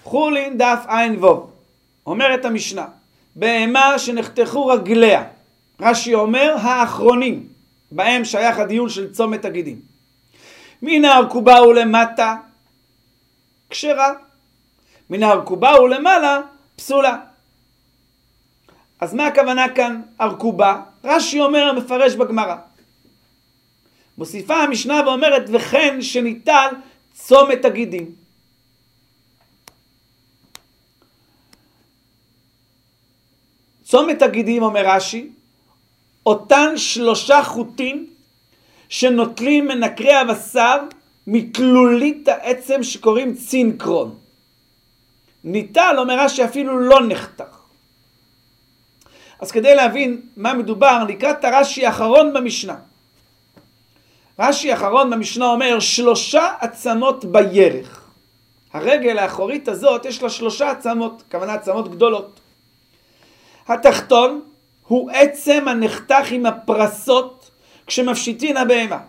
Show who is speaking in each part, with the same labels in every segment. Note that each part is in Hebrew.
Speaker 1: חולין דף עין וו. אומרת המשנה, בהמה שנחתכו רגליה, רש"י אומר האחרונים, בהם שייך הדיון של צומת הגידים. מן הארכובה ולמטה כשרה, מן הארכובה ולמעלה פסולה. אז מה הכוונה כאן ארכובה? רש"י אומר, מפרש בגמרא. מוסיפה המשנה ואומרת, וכן שניטל צומת הגידים. צומת הגידים, אומר רש"י, אותן 3 חוטים שנוטלים מנקרי הבשר מתלולית העצם שקוראים צינקרון. ניטל, אומר רש"י, אפילו לא נחתך. אז כדי להבין מה מדובר, נקרא את הרש"י האחרון במשנה. רש"י האחרון במשנה אומר 3 עצמות בירך. הרגל האחורית הזאת יש לה 3 עצמות, כוונה עצמות גדולות. התחתון הוא עצם הנחתך עם הפרסות כשמפשיטין הבהמה.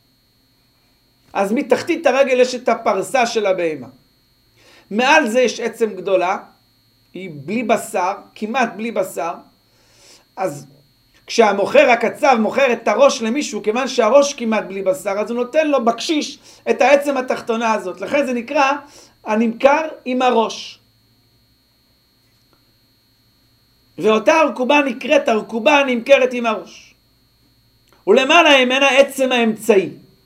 Speaker 1: אז מתחתית הרגל יש את הפרסה של הבהמה. מעל זה יש עצם גדולה, היא בלי בשר, כמעט בלי בשר. אז כשהמוכר הקצב מוכר את הראש למישהו, כיוון שהראש כמעט בלי בשר, אז הוא נותן לו בקשיש את העצם התחתונה הזאת. לכן זה נקרא הנמכר עם הראש. ואותה ארכובה נקראת ארכובה הנמכרת עם הראש. ולמעלה ממנה עצם האמצעי.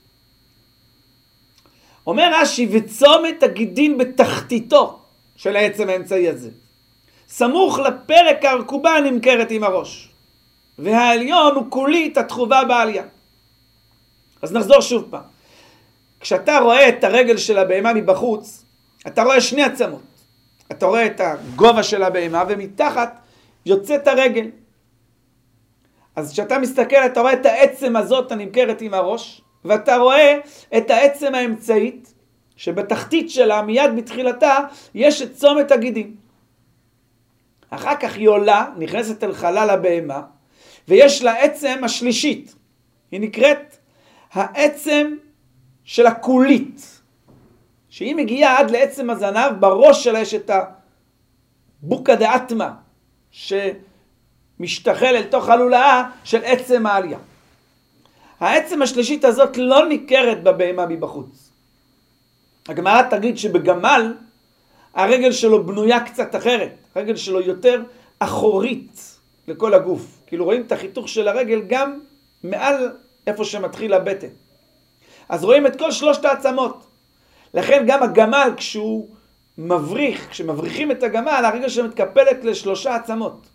Speaker 1: אומר רש"י, וצומת הגידים בתחתיתו של העצם האמצעי הזה, סמוך לפרק הארכובה הנמכרת עם הראש. והעליון הוא כולית התחובה בעליה. אז נחזור שוב פעם. כשאתה רואה את הרגל של הבהמה מבחוץ, אתה רואה 2 עצמות. אתה רואה את הגובה של הבהמה ומתחת יוצאת הרגל. אז כשאתה מסתכל אתה רואה את העצם הזאת הנמכרת עם הראש, ואתה רואה את העצם האמצעית שבתחתית שלה מיד בתחילתה יש את צומת הגידים. אחר כך היא עולה, נכנסת אל חלל הבהמה, ויש לה עצם השלישית. היא נקראת העצם של הכולית. שהיא מגיעה עד לעצם הזנב, בראש שלה יש את הבוקה דאטמה, שמשתחל אל תוך הלולאה של עצם העלייה. העצם השלישית הזאת לא ניכרת בבהמה מבחוץ. הגמרא תגיד שבגמל הרגל שלו בנויה קצת אחרת. הרגל שלו יותר אחורית לכל הגוף. כאילו רואים את החיתוך של הרגל גם מעל איפה שמתחיל הבטן. אז רואים את כל 3 העצמות. לכן גם הגמל כשהוא מבריך, כשמבריחים את הגמל, הרגל שלו מתקפלת ל3 עצמות.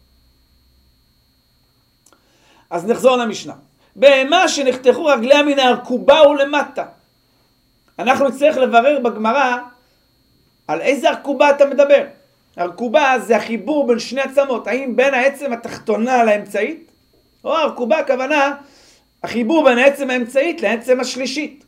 Speaker 1: אז נחזור למשנה. בהמה שנחתכו רגליה מן הארכובה ולמטה. אנחנו נצטרך לברר בגמרא על איזה ארכובה אתה מדבר. ארכובה זה החיבור בין 2 עצמות. האם בין העצם התחתונה לאמצעית? או ארכובה הכוונה החיבור בין העצם האמצעית לעצם השלישית.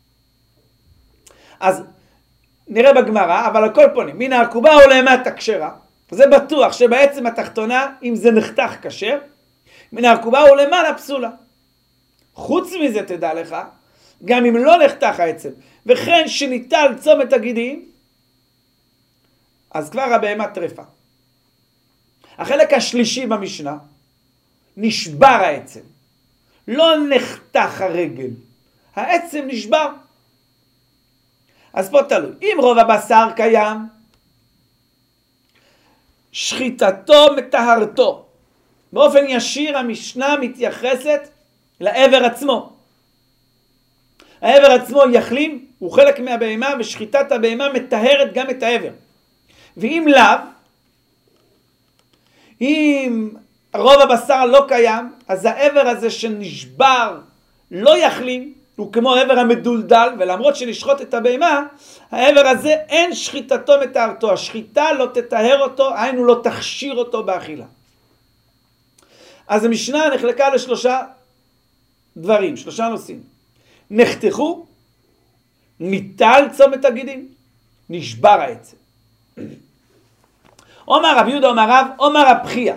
Speaker 1: אז נראה בגמרא, אבל על כל פנים, מן הארכובה ולמטה כשרה. זה בטוח שבעצם התחתונה, אם זה נחתך כשר, מן הארכובה ולמעלה פסולה. חוץ מזה תדע לך, גם אם לא נחתך העצם, וכן שניטל צומת הגידים, אז כבר הבהמה טרפה. החלק השלישי במשנה, נשבר העצם. לא נחתך הרגל. העצם נשבר. אז פה תלוי. אם רוב הבשר קיים, שחיטתו מטהרתו. באופן ישיר המשנה מתייחסת לעבר עצמו. העבר עצמו יחלים, הוא חלק מהבהמה, ושחיטת הבהמה מטהרת גם את העבר. ואם לאו, אם רוב הבשר לא קיים, אז העבר הזה שנשבר לא יחלים, הוא כמו העבר המדולדל, ולמרות שנשחוט את הבהמה, העבר הזה אין שחיטתו מטהרתו. השחיטה לא תטהר אותו, היינו לא תכשיר אותו באכילה. אז המשנה נחלקה ל3 דברים, 3 נושאים. נחתכו, ניטל צומת הגידים, נשבר העצם. אומר רב יהודה אומר רב, אומר הבכייה,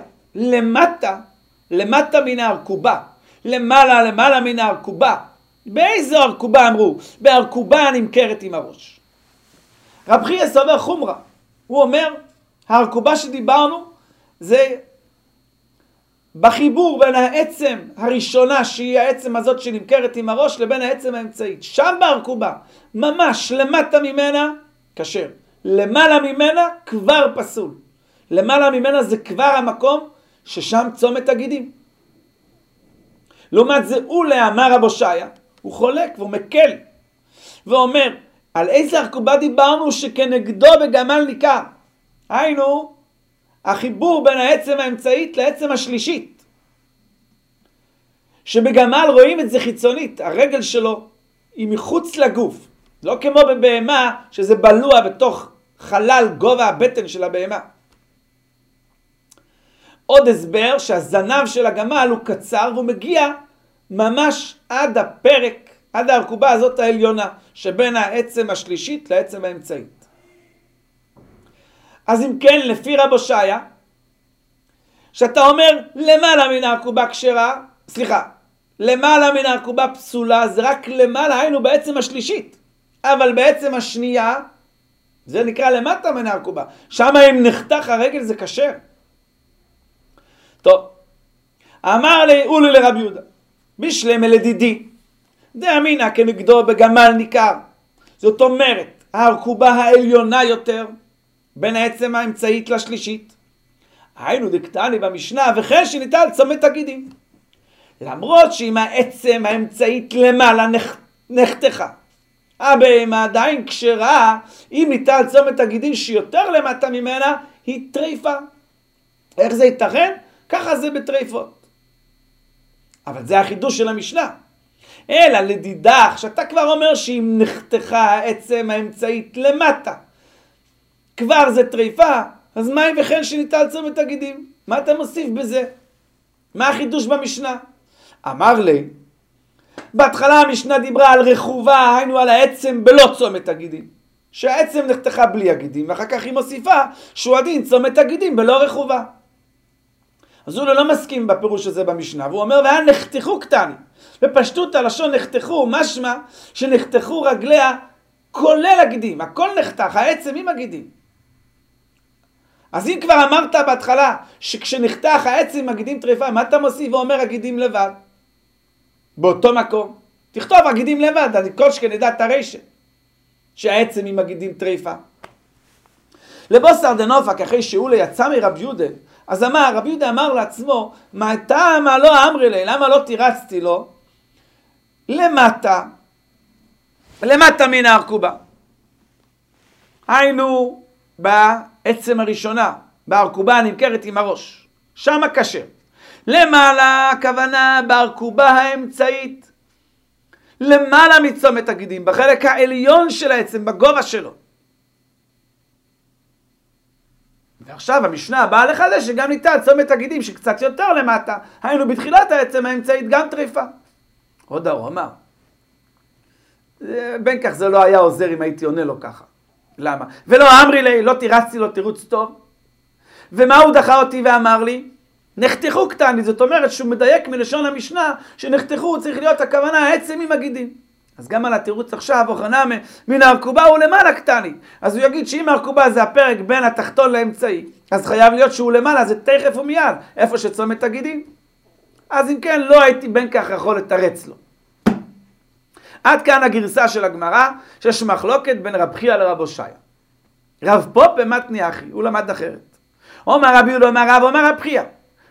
Speaker 1: למטה מן הארכובה, למעלה מן הארכובה. באיזו ארכובה אמרו? בארכובה הנמכרת עם הראש. רב חייא סובר חומרה, הוא אומר, ההרכובה שדיברנו זה בחיבור בין העצם הראשונה, שהיא העצם הזאת שנמכרת עם הראש, לבין העצם האמצעית. שם בהרכובה, ממש למטה ממנה, כשר. למעלה ממנה כבר פסול. למעלה ממנה זה כבר המקום ששם צומת הגידים. לעומת זה, אמר רב הושעיה, הוא חולק והוא מקל. ואומר, על איזה הרכובה דיברנו שכנגדו בגמל ניכר? היינו, החיבור בין העצם האמצעית לעצם השלישית. שבגמל רואים את זה חיצונית, הרגל שלו היא מחוץ לגוף. לא כמו בבהמה שזה בלוע בתוך חלל גובה הבטן של הבהמה. עוד הסבר שהזנב של הגמל הוא קצר והוא מגיע ממש עד הפרק, עד ההרכובה הזאת העליונה, שבין העצם השלישית לעצם האמצעית. אז אם כן, לפי רב הושעיה, שאתה אומר למעלה מן ההרכובה כשרה, למעלה מן ההרכובה פסולה, זה רק למעלה, היינו בעצם השלישית. אבל בעצם השנייה, זה נקרא למטה מן ההרכובה. שם אם נחתך הרגל זה כשר. טוב, אמר לי אולי לרב יהודה, בשלמה לדידי, דאמינא כנגדו בגמל ניכר. זאת אומרת, ההרכובה העליונה יותר, בין העצם האמצעית לשלישית. היינו דקטני במשנה, וכן שניטל צומת הגידים. למרות שאם העצם האמצעית למעלה נחתכה, הבהמה עדיין כשרה, אם ניטל צומת הגידים שיותר למטה ממנה, היא טריפה. איך זה ייתכן? ככה זה בטריפות. אבל זה החידוש של המשנה. אלא לדידך, שאתה כבר אומר שאם נחתכה העצם האמצעית למטה, כבר זה טריפה, אז מה אם וכן שניטל צומת הגידים? מה אתה מוסיף בזה? מה החידוש במשנה? אמר לי, בהתחלה המשנה דיברה על רכובה, היינו על העצם בלא צומת הגידים. שהעצם נחתכה בלי הגידים, ואחר כך היא מוסיפה שהוא הדין צומת הגידים בלא רכובה. אז הוא לא מסכים בפירוש הזה במשנה, והוא אומר, והיה נחתכו קטני. בפשטות הלשון נחתכו, משמע שנחתכו רגליה כולל הגידים, הכל נחתך, העצם עם הגידים. אז אם כבר אמרת בהתחלה שכשנחתך העצם עם הגידים טריפה, מה אתה מוסיף ואומר הגידים לבד? באותו מקום. תכתוב הגידים לבד, אני כל שכנדע את הרשת, שהעצם עם הגידים טריפה. לבוסר דנופק, אחרי שאולה יצא מרב יהודה, אז רב יהודה אמר לעצמו, מה טעמה לא אמרי לי, למה לא תירצתי לו? למטה מן ההרכובה. היינו בעצם הראשונה, בהרכובה הנמכרת עם הראש. שם כשר. למעלה הכוונה בהרכובה האמצעית. למעלה מצומת הגידים, בחלק העליון של העצם, בגובה שלו. ועכשיו המשנה באה לחדש שגם ניתן צומת הגידים שקצת יותר למטה. היינו בתחילת העצם האמצעית גם טריפה. עוד הוא אמר. בין כך זה לא היה עוזר אם הייתי עונה לו ככה. למה? ולא אמרי לי, לא תירצתי לו תירוץ טוב. ומה הוא דחה אותי ואמר לי? נחתכו קטני, זאת אומרת שהוא מדייק מלשון המשנה שנחתכו צריך להיות הכוונה העצם עם הגידים. אז גם על התירוץ עכשיו, אוכנה מן ההרכובה הוא למעלה קטני. אז הוא יגיד שאם ההרכובה זה הפרק בין התחתון לאמצעי, אז חייב להיות שהוא למעלה, זה תכף ומיד, איפה שצומת הגידים. אז אם כן, לא הייתי בין כך יכול לתרץ לו. עד כאן הגרסה של הגמרא, שיש מחלוקת בין רב חייא לרב הושעיה. רב פופה מתני אחי, הוא למד אחרת. אומר רב יהודה, אומר רב, אומר רב חייא.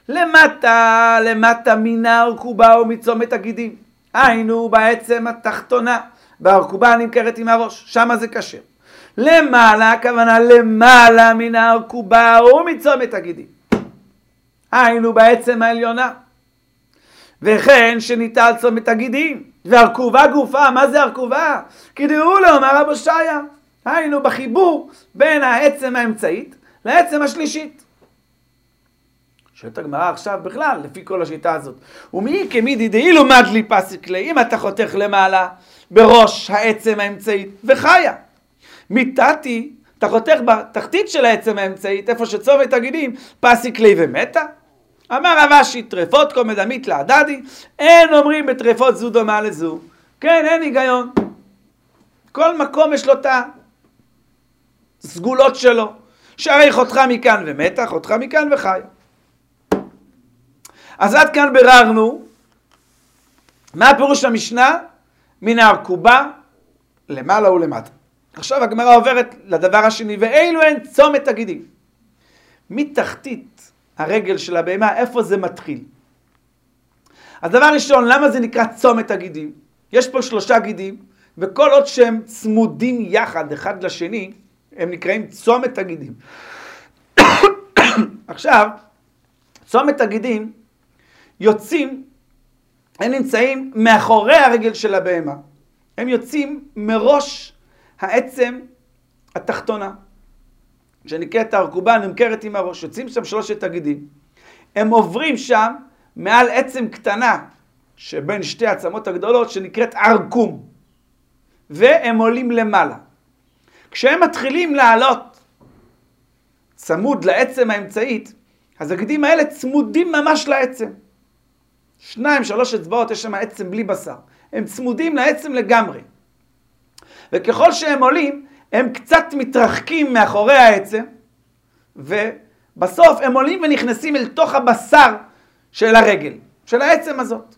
Speaker 1: למטה מן ההרכובה ומצומת הגידים. היינו בעצם התחתונה, בהרכובה הנמכרת עם הראש, שם זה כשר. למעלה, הכוונה למעלה מן ההרכובה ומצומת הגידים. היינו בעצם העליונה. וכן שניטל צומת הגידים. והרכובה גופה, מה זה הרכובה? כדאו לאמר רב הושעיה. היינו בחיבור בין העצם האמצעית לעצם השלישית. שואלת הגמרא עכשיו בכלל, לפי כל השיטה הזאת. ומי כמידי דאילו מדלי פסיק לי, אם אתה חותך למעלה בראש העצם האמצעית וחיה. מיתתי, אתה חותך בתחתית של העצם האמצעית, איפה שצומת הגידים, פסיק לי ומתה. אמר רב אשי, טרפות כה מדמית לעדדי, אין אומרים בטרפות זו דומה לזו. כן, אין היגיון. כל מקום יש לו את הסגולות שלו. שהרי חותך מכאן ומתה, חותך מכאן וחיה. אז עד כאן ביררנו מה הפירוש המשנה מן הארכובה למעלה ולמטה. עכשיו הגמרא עוברת לדבר השני, ואילו הן צומת הגידים. מתחתית הרגל של הבהמה, איפה זה מתחיל? אז דבר ראשון, למה זה נקרא צומת הגידים? יש פה 3 גידים, וכל עוד שהם צמודים יחד אחד לשני, הם נקראים צומת הגידים. עכשיו, צומת הגידים יוצאים, הם נמצאים מאחורי הרגל של הבהמה. הם יוצאים מראש העצם התחתונה, שנקראת הארכובה, נמכרת עם הראש. יוצאים שם 3 הגידים. הם עוברים שם מעל עצם קטנה שבין שתי העצמות הגדולות שנקראת ארכום, והם עולים למעלה. כשהם מתחילים לעלות צמוד לעצם האמצעית, אז הגידים האלה צמודים ממש לעצם. 2-3 אצבעות, יש שם עצם בלי בשר. הם צמודים לעצם לגמרי. וככל שהם עולים, הם קצת מתרחקים מאחורי העצם, ובסוף הם עולים ונכנסים אל תוך הבשר של הרגל, של העצם הזאת.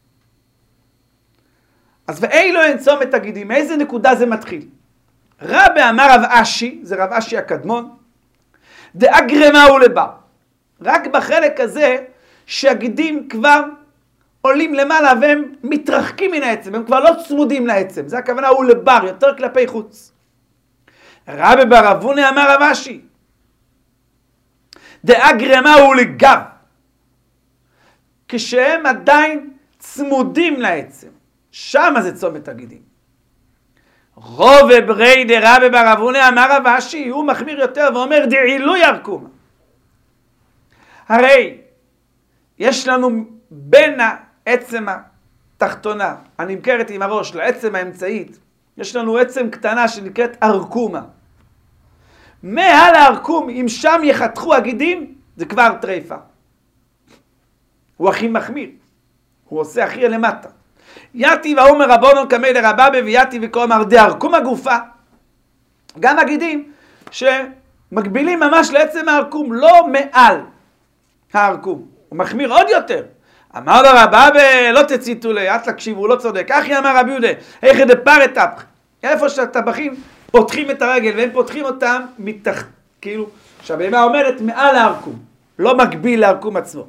Speaker 1: אז ואילו הן צומת הגידים, מאיזה נקודה זה מתחיל? רבי אמר רב אשי, זה רב אשי הקדמון, דאגרמה ולבר. רק בחלק הזה שהגידים כבר עולים למעלה והם מתרחקים מן העצם, הם כבר לא צמודים לעצם. זה הכוונה הוא לבר, יותר כלפי חוץ. רבי בר אבונה אמר רב אשי, דאגרמה ולגב. כשהם עדיין צמודים לעצם, שם זה צומת הגידים. רובה ברי דרבי בר אבונה אמר רב אשי, הוא מחמיר יותר ואומר דעילוי ארכומה. הרי יש לנו בין העצם התחתונה הנמכרת עם הראש לעצם האמצעית, יש לנו עצם קטנה שנקראת ארכומה. מעל הארכום, אם שם יחתכו הגידים, זה כבר טריפה. הוא הכי מחמיר. הוא עושה הכי למטה. יתי ואומר רבונו קמי דרבבה ויתי וקומר דארכום הגופה. גם הגידים שמקבילים ממש לעצם הארכום, לא מעל הארכום. הוא מחמיר עוד יותר. אמר לרבבה, לא תציתו לי, אל תקשיבו, הוא לא צודק. אחי אמר רבי יהודה, איך דפר את טבח. איפה שהטבחים פותחים את הרגל, והם פותחים אותם מתחת, כאילו, שהבהמה עומדת מעל הארכום, לא מקביל לארכום עצמו.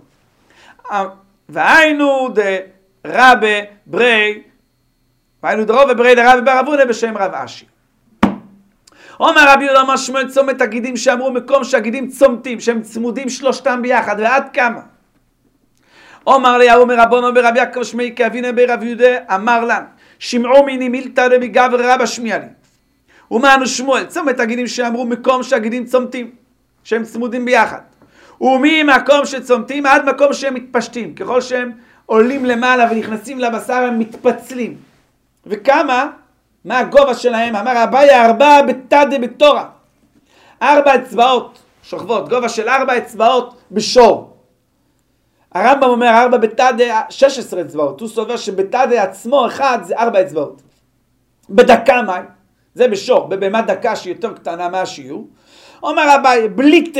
Speaker 1: והיינו דרבי ברי, והיינו דרובה ברי דרבי בר אבונה בשם רב אשי. אומר רבי יהודה אמר שמואל צומת הגידים, שאמרו מקום שהגידים צומתים, שהם צמודים 3 ביחד, ועד כמה? אומר לי אומר רבונו ברבי יעקב שמעי כאבינה ברבי יהודה אמר לן, שמעו מיני מילתא דמגבר רבא שמיע לי. ומענו שמואל צומת הגידים שאמרו מקום שהגידים צומתים, שהם צמודים ביחד. וממקום שצומתים עד מקום שהם מתפשטים, ככל שהם עולים למעלה ונכנסים לבשר הם מתפצלים. וכמה? מה הגובה שלהם? אמר אביי 4 בתדה בתורה. 4 אצבעות שוכבות, גובה של 4 אצבעות בשור. הרמב"ם אומר 4 בתדה 16 אצבעות. הוא סובר שבתדה עצמו אחד זה 4 אצבעות. בדקה מה? זה בשור, בבהמה דקה שהיא יותר קטנה מהשיעור. אומר אביי, בליטה,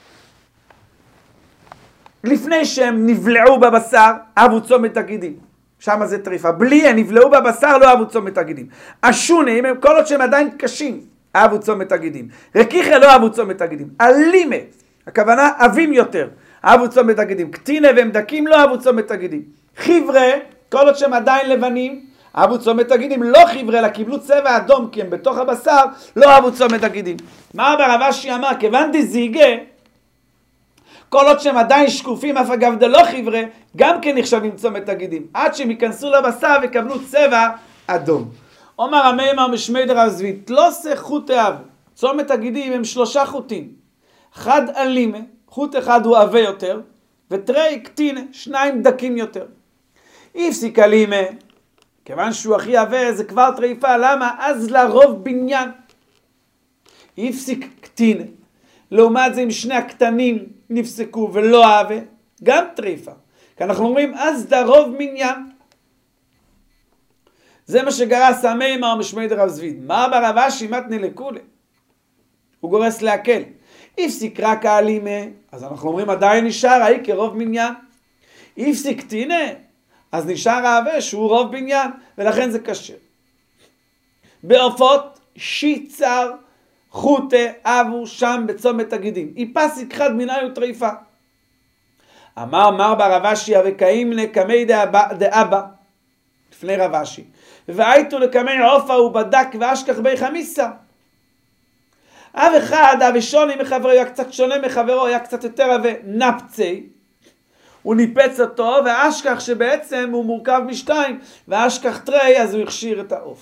Speaker 1: לפני שהם נבלעו בבשר, אהבו צומת הגידים. שם זה טריפה. בלי הם נבלעו בבשר, לא אהבו צומת הגידים. השונים, הם כל עוד שהם עדיין קשים, אהבו צומת הגידים. רקיחה לא אהבו צומת הגידים. אלימה, הכוונה אבים יותר, אהבו צומת הגידים. קטינה והם דקים לא אהבו צומת הגידים. חבר'ה, כל עוד שהם עדיין לבנים, אהבו צומת הגידים. לא חבר'ה, אלא קיבלו צבע אדום, כי הם בתוך הבשר, לא אהבו צומת הגידים. מה רב אשי אמר? כיוון דזיגה, כל עוד שהם עדיין שקופים, אף אגב דלא חבר'ה, גם כן נחשבים צומת הגידים. עד שהם ייכנסו לבשר וקבלו צבע אדום. אומר המאמר משמי דרב זביד, לא עושה חוט אהב. צומת הגידים הם 3 חוטים. אחד אלימה, חוט אחד הוא עבה יותר, ותרי קטינה, 2 דקים יותר. הפסיק אלימה, כיוון שהוא הכי עבה, זה כבר טריפה. למה? אז לרוב בניין. הפסיק קטינה. לעומת זה עם 2 הקטנים נפסקו ולא אהבה, גם טריפה. כי אנחנו אומרים, אז דרוב מניין. זה מה שגרס המאמר משמי דרב זביד. מה ברב אשי מתני לכולי? הוא גורס להקל. הפסיק רק האלימה, אז אנחנו אומרים עדיין נשאר האי כרוב מניין. הפסיק תינה, אז נשאר האווה שהוא רוב בניין, ולכן זה קשה. בעופות שיצר חוטה אבו שם בצומת הגידים. איפסיק חד מיני וטריפה. אמר ברב אשי וקאים לקמי דאבא, לפני רב אשי. והייתו לקמי עופה ובדק ואשכח בי חמיסה. אב אחד, אב שוני מחברו, היה קצת שונה מחברו, היה קצת יותר אבה נפצי. הוא ניפץ אותו, ואשכח שבעצם הוא מורכב משתיים, ואשכח תרי, אז הוא הכשיר את העוף.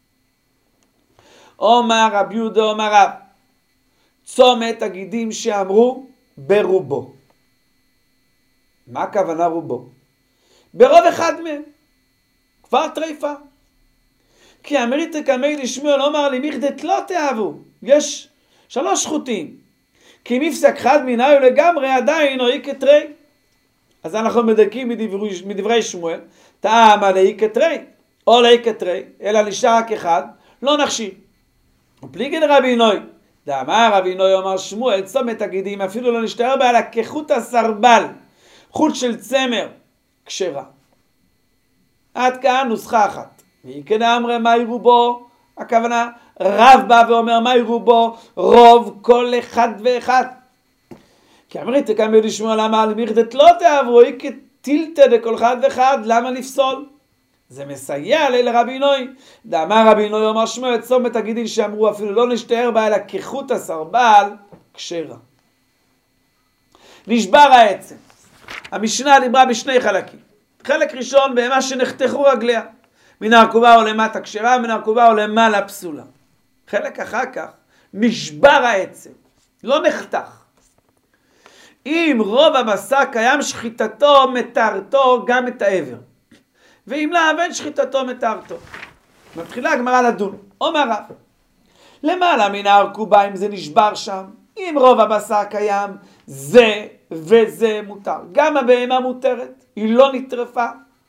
Speaker 1: אומר רב יהודה, אומר רב, צומת הגידים שאמרו ברובו. מה הכוונה רובו? ברוב אחד מהם, כבר טריפה. כי אמרית כמי לשמואל, אומר לי, מיכדת לא תאהבו. יש 3 חוטים. כי אם יפסק חד מיני ולגמרי עדיין או איקטרי. אז אנחנו מדקים מדברי שמואל, טעם על איקטרי או לאיקטרי, אלא נשאר רק אחד, לא נכשיר. ופליגן רבי נוי, דאמר רבי נוי אומר שמואל, צומת הגידים אפילו לא נשתער בה, אלא כחוט הסרבל, חוט של צמר, כשרה. עד כאן נוסחה אחת. וכן אמרה מהי רובו, הכוונה רב בא ואומר מהי רובו, רוב כל אחד ואחד. כי אמרית כאן לשמוע למה על מיכדת לא תעברו, היא כטילתא דכל אחד ואחד, למה לפסול? זה מסייע לי לרבי נוי. דאמר רבי נוי אומר שמואל, צומת הגידים שאמרו אפילו לא נשתער בה אלא כחוט הסרבל, כשרה. נשבר העצם. המשנה דיברה בשני חלקים. חלק ראשון בהמה שנחתכו רגליה. מן הרכובה או למטה כשרה, מן הרכובה או למעלה פסולה. חלק אחר כך נשבר העצם, לא נחתך. אם רוב הבשר קיים שחיטתו מתארתו גם את העבר. ואם לא, אין שחיטתו מתארתו. מתחילה הגמרא לדון. אומר רב, למעלה מן הרכובה אם זה נשבר שם, אם רוב הבשר קיים, זה וזה מותר. גם הבהמה מותרת, היא לא נטרפה.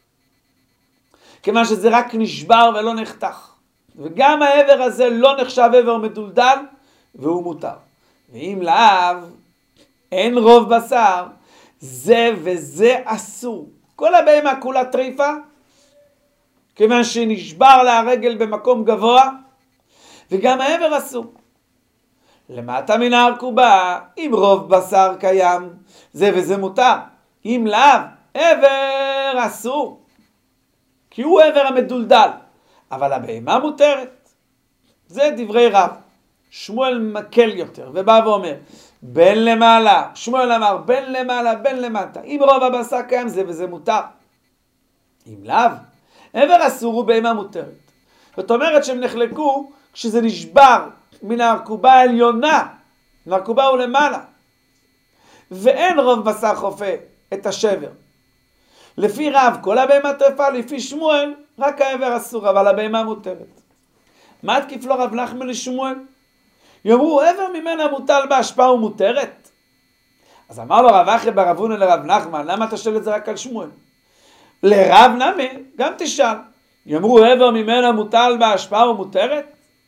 Speaker 1: כיוון שזה רק נשבר ולא נחתך. וגם העבר הזה לא נחשב עבר מדולדל, והוא מותר. ואם לאו, אין רוב בשר, זה וזה אסור. כל הבהמה כולה טריפה, כיוון שנשבר לה הרגל במקום גבוה, וגם העבר אסור. למטה מן הרכובה, אם רוב בשר קיים, זה וזה מותר. אם לאו, עבר אסור. כי הוא עבר המדולדל. אבל הבהמה מותרת. זה דברי רב. שמואל מקל יותר, ובא ואומר, בין למעלה, שמואל אמר, בין למעלה, בין למטה. אם רוב הבשר קיים, זה וזה מותר. אם לאו, עבר אסור הוא בהמה מותרת. זאת אומרת שהם נחלקו כשזה נשבר מן הרכובה העליונה, מן הרכובה הוא למעלה. ואין רוב בשר חופה את השבר. לפי רב, כל הבהמה טרפה, לפי שמואל, רק העבר אסור, אבל הבהמה מותרת. מה התקיף לו רב נחמן לשמואל? יאמרו, עבר ממנה מוטל בהשפעה ומותרת. אז אמר לו רב אחי בר אבונה לרב נחמן, למה אתה שואל את זה רק על שמואל? לרב נמי, גם תשאל. יאמרו, עבר ממנה מוטל בהשפעה ומותרת?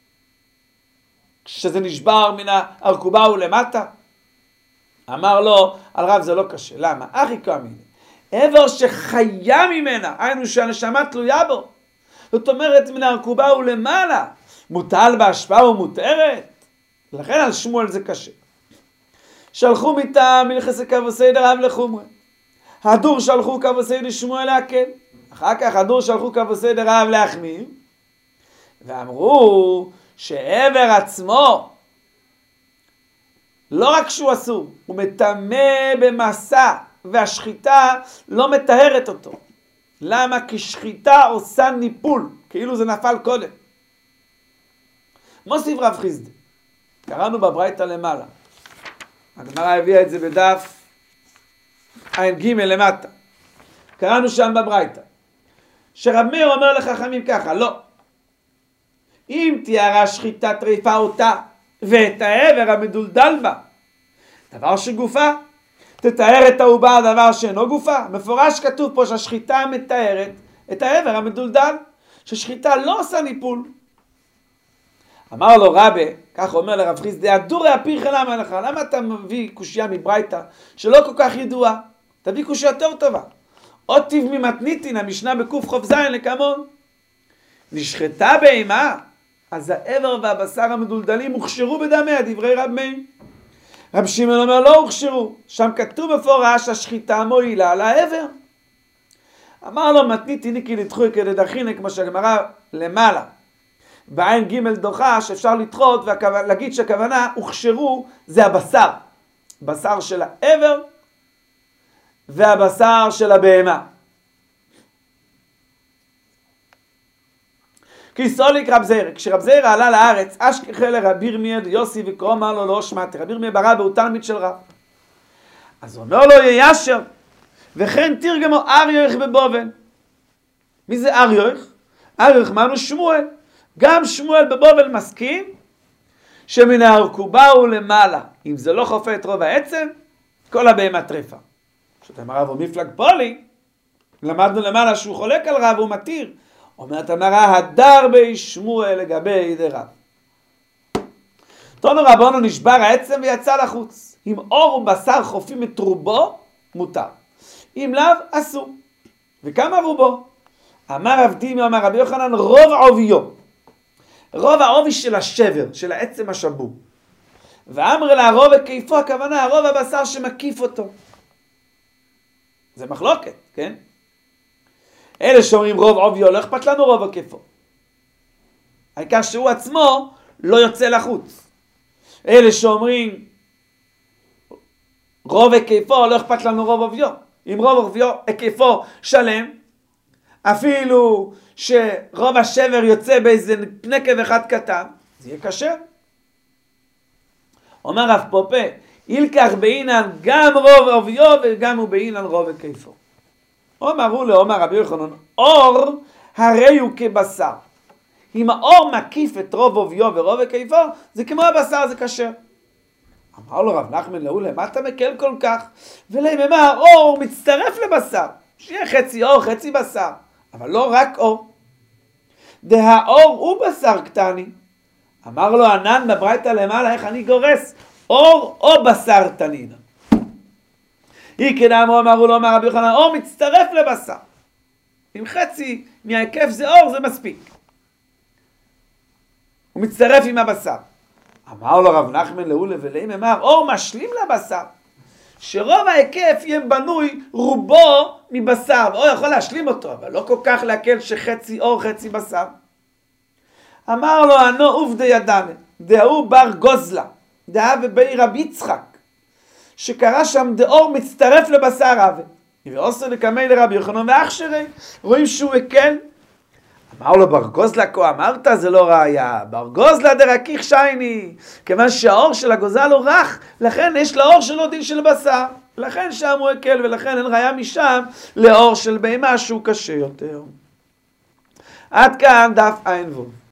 Speaker 1: כשזה נשבר מן הרכובה ולמטה? אמר לו, על רב זה לא קשה. למה? אחי כאמין. עבר שחיה ממנה, היינו שהנשמה תלויה בו. זאת אומרת, מן הרכובה ולמעלה, מוטל בהשפעה ומותרת. לכן על שמואל זה קשה. שלחו מטעם מלכסי כבוסי דרב לחומרה. הדור שלחו כבוסי דשמואל להקל. אחר כך הדור שלחו כבוסי דרב להחמיר. ואמרו שעבר עצמו, לא רק שהוא אסור, הוא מטמא במסע, והשחיטה לא מטהרת אותו. למה? כי שחיטה עושה ניפול, כאילו זה נפל קודם. מוסיף רב חיסדא, קראנו בברייתא למעלה. הגמרא הביאה את זה בדף ע"ג למטה. קראנו שם בברייתא. שרב מאיר אומר לחכמים ככה, לא. אם תיארה שחיטה טריפה אותה, ואת העבר המדולדל בה, דבר שגופה, תתאר את העובר דבר שאינו גופה. מפורש כתוב פה שהשחיטה מתארת את העבר המדולדל, ששחיטה לא עושה ניפול. אמר לו רבי, כך אומר לרב חיסדא, דורי הפיך למה לך? למה אתה מביא קושייה מברייתא שלא כל כך ידועה? תביא קושייה יותר טובה. עוד טיב ממתניתין, המשנה בקוף חוף זין לכמון. נשחטה בהמה, אז העבר והבשר המדולדלים הוכשרו בדמיה, דברי רב מאיר. רב שמעון אומר לא הוכשרו, שם כתוב מפורש השחיטה מועילה על העבר. אמר לו מתניתין כי לדחוי כדדחינא, כמו שהגמרא למעלה בעין ג' דוחה שאפשר לדחות ולהגיד שהכוונה הוכשרו זה הבשר, בשר של העבר והבשר של הבהמה. כי סוליק רב זירא, כשרב זירא עלה לארץ, אשכחי לרבי ירמיה דיוסי וקרוא אמר לו לא שמעתי. רבי ירמיה ברבא הוא תלמיד של רב. אז הוא אומר לו ישר, וכן תרגמו אריוך בבבל. מי זה אריוך? אריוך אמרנו שמואל. גם שמואל בבבל מסכים שמן הארכובה הוא למעלה. אם זה לא חופה את רוב העצם, כל הבהמה טרפה. שאתם הרב הוא מפלג פולי, למדנו למעלה שהוא חולק על רב, הוא מתיר. אומרת המראה, הדר בי שמואל לגבי דרב. תונו רבונו נשבר העצם ויצא לחוץ. אם אור ובשר חופים את רובו, מותר. אם לאו, אסור. וכמה רובו? אמר רב דימי, אמר רבי יוחנן, רוב עוביו. רוב העובי של השבר, של העצם השבור. ואמר לה, רוב הקיפו, הכוונה, רוב הבשר שמקיף אותו. זה מחלוקת, כן? אלה שאומרים רוב עוביו, לא אכפת לנו רוב הקיפו. העיקר שהוא עצמו לא יוצא לחוץ. אלה שאומרים רוב הקיפו, לא אכפת לנו רוב עוביו. אם רוב הקיפו שלם, אפילו שרוב השבר יוצא באיזה נקב אחד קטן, זה יהיה קשה. אומר רב פופה, ילקח בעינן גם רוב עוביו וגם הוא בעינן רוב הקיפו. אמרו לו, אומר רבי יוחנן, אור הרי הוא כבשר. אם האור מקיף את רוב עוביו ורוב הקיפו, זה כמו הבשר, זה קשה. אמר לו רב נחמן לאולה, מה אתה מקל כל כך? ולמה האור מצטרף לבשר, שיהיה חצי אור, חצי בשר, אבל לא רק אור. דהאור הוא בשר קטני. אמר לו ענן בברייתא למעלה, איך אני גורס? אור או בשר תנין. אמרו לו, אמר רבי יוחנן, אור מצטרף לבשר. אם חצי מההיקף זה אור, זה מספיק. הוא מצטרף עם הבשר. אמר לו רב נחמן לאולה ולאים, אמר, אור משלים לבשר. שרוב ההיקף יהיה בנוי רובו מבשר, ואור יכול להשלים אותו, אבל לא כל כך להקל שחצי אור, חצי בשר. אמר לו, אנו עובדי ידנה, דהוא בר גוזלה, דהה ובי רב יצחק, שקרא שם דאור מצטרף לבשר אבה. ועושה לקמי לרבי יוחנן ואחשרי, רואים שהוא הקל. אמר לו בר גוזלה, כה אמרת, זה לא ראיה. בר גוזלה דרקיך שייני, כיוון שהאור של הגוזל הוא רך, לכן יש לאור שלו דין של בשר. לכן שם הוא הקל, ולכן אין ראיה משם לאור של בהמה שהוא קשה יותר. עד כאן דף ע"ו.